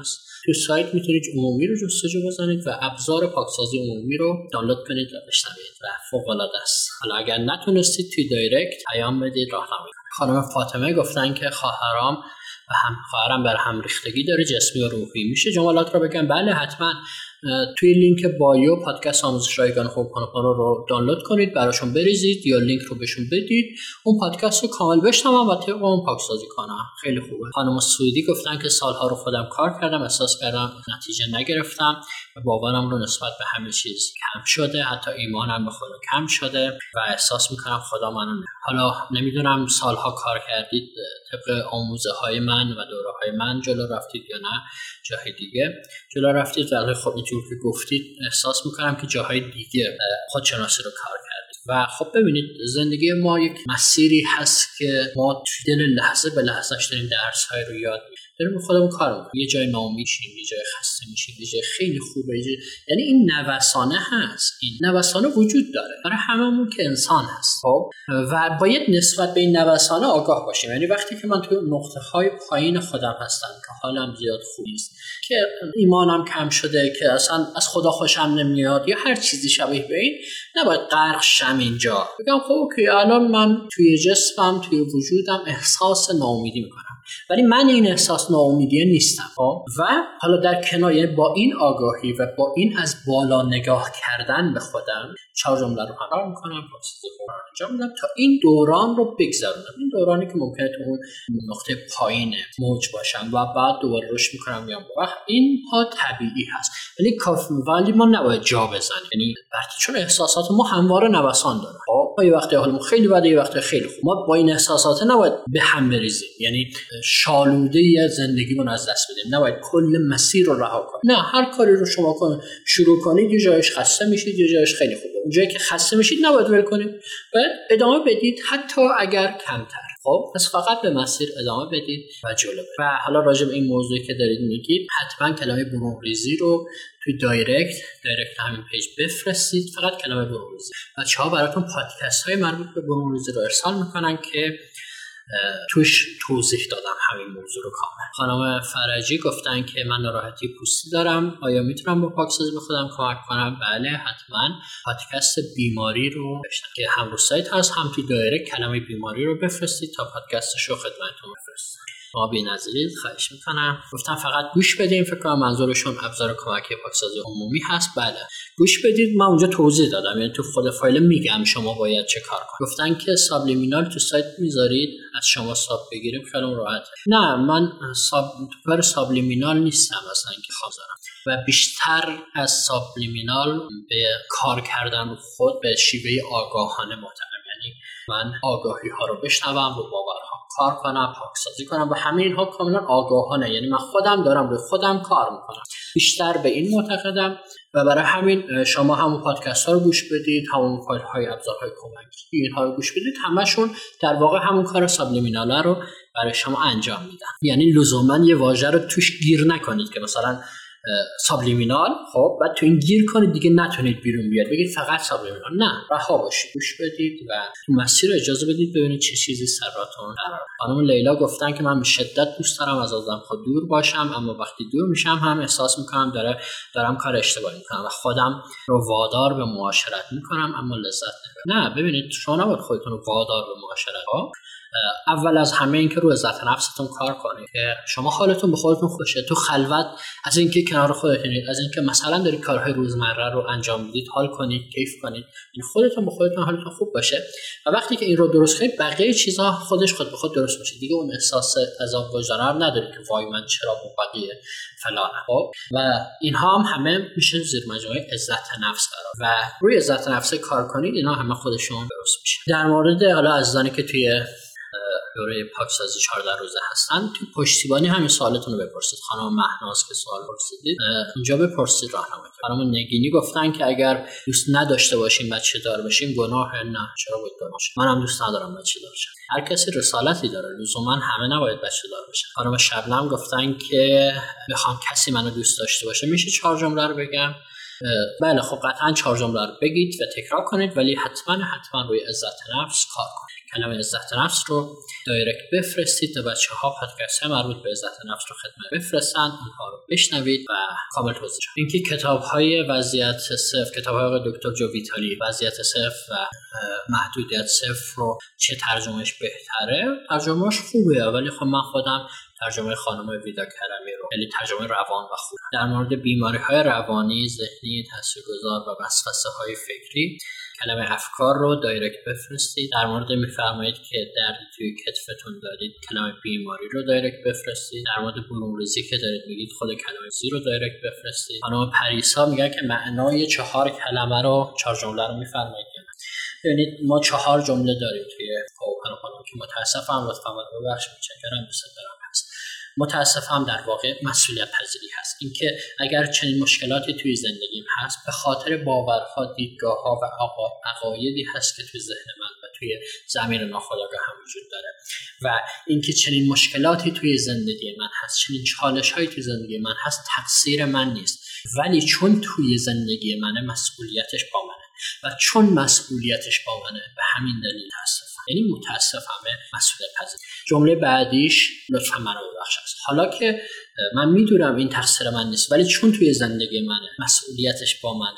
تو سایت میتونید عمومی رو جستجو بزنید و ابزار پاکسازی عمومی رو دانلود کنید و بشنوید و فوق العاده است. حالا اگر نتونستید توی دایرکت پیام بدید راهنمایی کنم. خانم فاطمه گفتن که خواهرام و هم خواهرم بر هم ریختگی داره جسمی و روحی، میشه جملات رو بگم؟ بله حتما. توی لینک بایو پادکست آموزش رایگان هوپونوپونو رو دانلود کنید، براشون بریزید یا لینک رو بهشون بدید، اون پادکست رو کامل بشنوم و طبق اون پاکسازی کنم. خیلی خوبه. خانم سعودی گفتن که سالها رو خودم کار کردم، احساس کردم نتیجه نگرفتم و باورم رو نسبت به همه چیز کم شده، حتی ایمانم به خدا کم شده و احساس میکنم خدا منو نه. حالا نمیدونم سالها کار کردید طبق آموزه های من و دوره های من جلو رفتید یا نه جای دیگه جلو رفتید، ولی خب اینجور که گفتید احساس میکنم که جاهای دیگه خودشناسی رو کار کردید. و خب ببینید زندگی ما یک مسیری هست که ما توی دل لحظه به لحظهش داریم درس های رو یاد میگیریم، داریم خودمون کار میکنیم، یه جای ناامید میشیم، یه جای خسته میشیم، یه جای خیلی خوبه، یه جای... یعنی این نوسانه هست، این نوسانه وجود داره برای هممون که انسان هست. خب و باید نسبت به این نوسانه آگاه باشیم. یعنی وقتی که من توی نقطه های پایین خودم هستم که حالم زیاد خوب نیست، که ایمانم کم شده، که اصلا از خدا خوشم نمیاد یا هر چیزی شبیه به این، نباید غرق شم اینجا بگم خب اوکی الان من توی جسمم توی وجودم احساس ناامیدی میکنم، ولی من این احساس ناامیدی نیستم. و حالا در کنار، یعنی با این آگاهی و با این از بالا نگاه کردن به خودم چهار جمله رو همراه میکنم، پاکسازی رو انجام میدم تا این دوران رو بگذرونم، این دورانی که ممکنه تو اون نقطه پایین موج باشم و بعد دوباره رشد میکنم میام. و این ها طبیعی هست، ولی کافی ولی ما نباید جا بزنیم، یعنی وقتی چون احساسات ما همواره نوسان داره. خب یه وقتی حالمون خیلی بده، یه وقتی خیلی خوب، ما با این احساسات نباید به هم بریزیم، یعنی شالوده از زندگیمون از دست بدیم، نباید کل مسیر رو رها کنیم. نه، هر کاری رو شما کن شروع کنید یه جایش خسته میشید، یه جایش خیلی خوبه، اونجایی که خسته میشید نباید ول کنید، باید ادامه بدید حتی اگر کمتر. خب پس فقط به مسیر ادامه بدید و جلو برید. و حالا راجع به این موضوعی که دارید میگید حتما کلمه برون ریزی رو توی دایرکت دایرکت همین پیج بفرستید، فقط کلمه برون ریزی. بچه‌ها براتون پادکست های مربوط به برون ریزی رو ارسال میکنن که توش توضیح دادم همین موضوع رو کامل. خانم فرجی گفتن که من ناراحتی پوستی دارم، آیا میتونم با پاکسازی به خودم کمک کنم؟ بله حتما. پادکست بیماری رو بشنوید که هم رو سایت هست، هم توی دایره کلمه بیماری رو بفرستید تا پادکستش رو خدمتتون بفرستم. ما بی‌نظیرید، خواهش میکنم. گفتم فقط گوش بدین، فکر کنم منظورشون ابزار کمکی پاکسازی عمومی هست. بله گوش بدید، من اونجا توضیح دادم، یعنی تو خود فایل میگم شما باید چه کار کنید. گفتن که سابلیمینال تو سایت میذارید از شما ساب بگیریم، خیلی راحت. نه من ساب تو کار سابلیمینال نیستم اصلا که خواهم و بیشتر از سابلیمینال به کار کردن خود به شیوه آگاهانه معتقدم، یعنی من آگاهی ها رو بشنوم، رو باورها کار کنم، پاکسازی کنم و همه اینها کاملا آگاهانه، یعنی من خودم دارم روی خودم کار میکنم، بیشتر به این معتقدم. و برای همین شما همون پادکست ها رو گوش بدید، همون فایل های ابزارهای کمکی اینها رو گوش بدید، همشون در واقع همون کار سابلیمینال رو برای شما انجام میدن. یعنی لزوما یه واژه رو توش گیر نکنید که مثلا سابلیمینال خب بعد تو این گیر کنید دیگه نتونید بیرون بیاد بگید فقط سابلیمینال. نه، رها باشید، گوش بدید و تو مسیر رو اجازه بدید ببینید چه چیزی سراتون قرار. خانم لیلا گفتن که من به شدت دوست دارم از آدم خود دور باشم، اما وقتی دور میشم هم احساس میکنم داره دارم کار اشتباهی میکنم و خودم رو وادار به معاشرت میکنم اما لذت نمیبرم. نه ببینید شما نباید خودتون رو وادار به معاشرت ها. اول از همه این که رو عزت نفستون کار کنید که شما حالتون به خودتون خوشه، تو خلوت از اینکه کنار خودتونید، از اینکه مثلا دارید کارهای روزمره رو انجام میدید، حال کنید، کیف کنید، این خودتون به خودتون حالتون خوب باشه و وقتی که این رو درست کنید بقیه چیزها خودش خود به خود درست میشه دیگه. اون احساس عذاب وجدان ندارید که وای من چرا با بقیه فلان. خب و اینها هم همه میشه زیر مجموعه عزت نفس قرار و روی عزت نفس کار کنید، اینا همه خودشون درست میشه. در مورد حالا عزیزانی که توی دوره پاکسازی چهارده روزه هستن، تو پشتیبانی همین سوالتون رو بپرسید. خانم مهناز که سوال پرسیدید اونجا بپرسید راهنمایی. خانم نگینی گفتن که اگر دوست نداشته باشیم بچه دار بشیم گناه، نه چرا باید گناه شه؟ منم دوست ندارم بچه دار شم. هر کسی رسالتی داره، لزوما همه نباید بچه دار بشن. خانم شبنم گفتن که بخوام کسی منو دوست داشته باشه میشه چهار جمله رو بگم. بله خب قطعا چهار جمله رو بگید و تکرار کنید، ولی حتما حتما روی عزت نفس کار کنید. کلمه عزت نفس رو دایرکت بفرستید و بچه‌ها پادکست مربوط به عزت نفس رو خدمت بفرستن، اونها رو بشنوید و کامل توضیح شد. اینکه کتاب‌های وضعیت صفر، کتاب‌های آقای دکتر جو ویتالی وضعیت صفر و محدودیت صفر رو چه ترجمهش بهتره، ترجمهش خوبه، ولی خب من خودم ترجمه خانم ویدا کرمی رو، یعنی ترجمه روان و خوب، در مورد بیماری‌های روانی، ذهنی، تاثیرگذار و وسوسه‌های فکری کلمه افکار رو دایرکت بفرستید. در مورد میفرمایید که دردی توی کتفتون دارید، کلمه بیماری رو دایرکت بفرستید. در مورد برون‌ریزی که دارید میگید، خود کلمه زی رو دایرکت بفرستید. خانم پریسا میگه که معنای چهار کلمه رو، چهار جمله رو میفرمایید. ببینید ما چهار جمله داریم توی هوپنوپانو که متاسفم، لطفاً ببخشید، متشکرم، دوست دارم هست. متاسفم در واقع مسئولیت پذیری هست. اینکه اگر چنین مشکلاتی توی زندگیم هست، به خاطر باورها، دیدگاه‌ها و عقایدی هست که توی ذهن من و توی ضمیر ناخودآگاه هم وجود داره و اینکه چنین مشکلاتی توی زندگی من هست، چنین چالش‌هایی توی زندگی من هست، تقصیر من نیست، ولی چون توی زندگی منه، مسئولیتش با منه و چون مسئولیتش با منه، به همین دلیل متاسفم. یعنی متاسفم، مسئولیت پذیر. جمله بعدیش لطفا منو ببخش است. حالا که من میدونم این تقصیر من نیست، ولی چون توی زندگی منه، مسئولیتش با منه،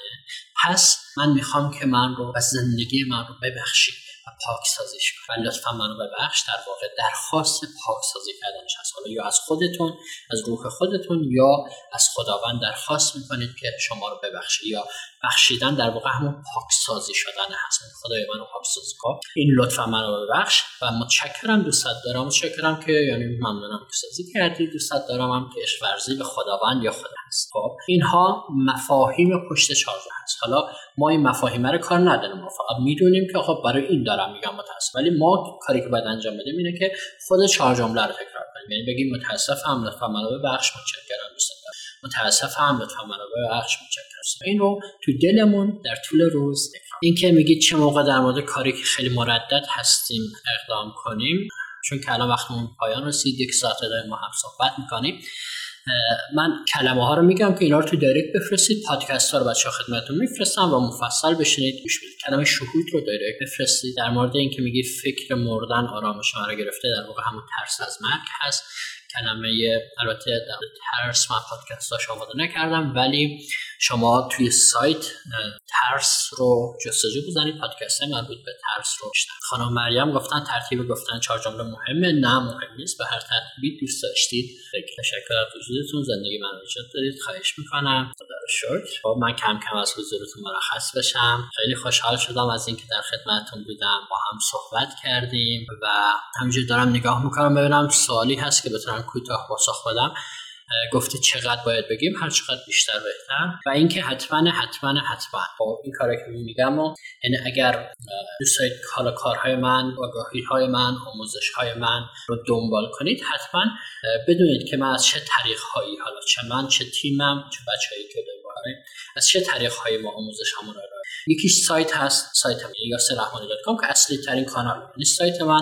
پس من میخوام که من رو و زندگی من رو ببخشید و پاکسازیش کنید. و لطفا منو ببخش در واقع درخواست پاکسازی کردنش هست. حالا یا از خودتون، از روح خودتون، یا از خداوند درخواست میکنید که شما رو ببخشه. یا بخشیدن در واقع همون پاکسازی شدن هست. خدای منو پاکسازی کن. این لطفا منو ببخش و متشکرم، دوست دارم، متشکرم که یعنی ممنونم که پاکسازی کردی، دوست دارم هم که عشق ورزی به خداوند یا خدا هست. خب اینها مفاهیم پشت چارجو هست. حالا ما این مفاهیم رو کار نداریم، ما فقط میدونیم که خب برای این دارم میگم متاسف، ولی ما کاری که باید انجام بدیم اینه که خود چهار جمله رو تکرار کنیم. یعنی بگیم متاسفم، لطفا منو ببخش، متشکرم، دوست دارم، متاسفم، لطفا منو ببخش، متشکرم. این رو تو دلمون در طول روز تکرار. این که میگید چه موقع در مورد کاری که خیلی مردد هستیم اقدام کنیم، چون که الان وقتمون پایان رسید، یک ساعت داریم ما هم صحبت میکنیم. من کلمه ها رو میگم که اینا رو تو دایرکت بفرستید، پادکست ها رو بچه‌ها خدمتتون میفرستم و مفصل بشینید گوش بدید. کلمه شهود رو دایرکت بفرستید. در مورد اینکه میگی فکر مردن آرامش شما رو گرفته، در واقع همون ترس از مرگ هست. کلمه البته در ترس من پادکست هاش آماده نکردم، ولی شما توی سایت ترس رو جستجو بزنید، پادکست مربوط به ترس رو بشنوید. خانم مریم گفتن ترتیب گفتن چهار جمله مهمه. نه مهم نیست، به هر ترتیبی دوست داشتید. تشکر از حضورتون، زندگی من رو ایجاد دارید، خواهش میکنم. خدا رو شکر. خب من کم کم از حضورتون مرخص بشم. خیلی خوشحال شدم از اینکه در خدمتتون بودم، با هم صحبت کردیم و همینجوری دارم نگاه میکنم ببینم سوالی هست که بتونم کوتاه پاسخ بدم. گفتید چقدر باید بگیم؟ هر چقدر بیشتر بهتر. و اینکه حتما حتما حتما با این کاری که میگم و یعنی اگر دوست دارید حالا کارهای من، آگاهی‌های من، آموزش‌های من رو دنبال کنید، حتما بدونید که من از چه طریق‌هایی، حالا چه من چه تیمم چه بچه‌ای که داریم، از چه طریق‌هایی ما آموزش‌هامون رو داریم. یکیش سایت هست، سایت یاسر رحمانی دات کام که اصلی ترین کانال. یعنی سایت من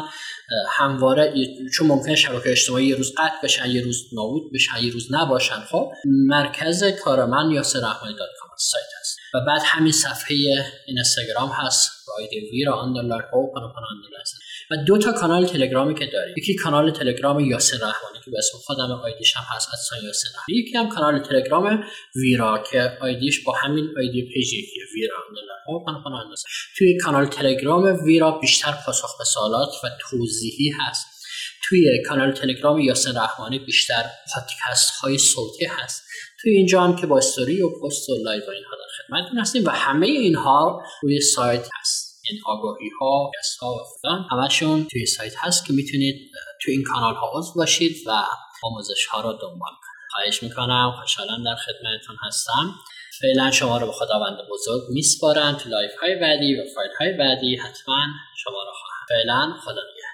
همواره، چون ممکنه شبکه اجتماعی یه روز قطع بشن، یه روز نابود بشن، یه روز نباشن، خب مرکز کار من یاسر رحمانی دات کام سایت هست. و بعد همین صفحه اینستاگرام هست با آیدی ویرا آندرلاین هوپنوپانو آندرلاین و دو تا کانال تلگرامی که داریم. یکی کانال تلگرام یاسر رحمانی که به اسم خودم آیدیش هم هست ادسان یاسر رحمانی، یکی هم کانال تلگرام ویرا که آیدیش با همین آیدی پیج یکیه، ویرا آندرلاین هوپنوپانو آندرلاین. توی کانال تلگرام ویرا بیشتر پاسخ به سوالات و توضیحی هست. توی کانال تلگرام یاسر رحمانی بیشتر پادکست های صوتی هست. توی اینجا هم که با استوری و پست و لایو و اینها در خدمتتون هستیم و همه اینها روی سایت هست. این آگاهی ها، گست ها و فلان همشون توی سایت هست که میتونید توی این کانال ها عضو باشید و آموزش ها رو دنبال کنید. خواهش میکنم، خوشحالم در خدمتتون هستم. فعلا شما رو به خداوند بزرگ میسپارم. تو لایف های بعدی و فایل های بعدی حتما شما رو خواهم. فعلا خدا نگهدار.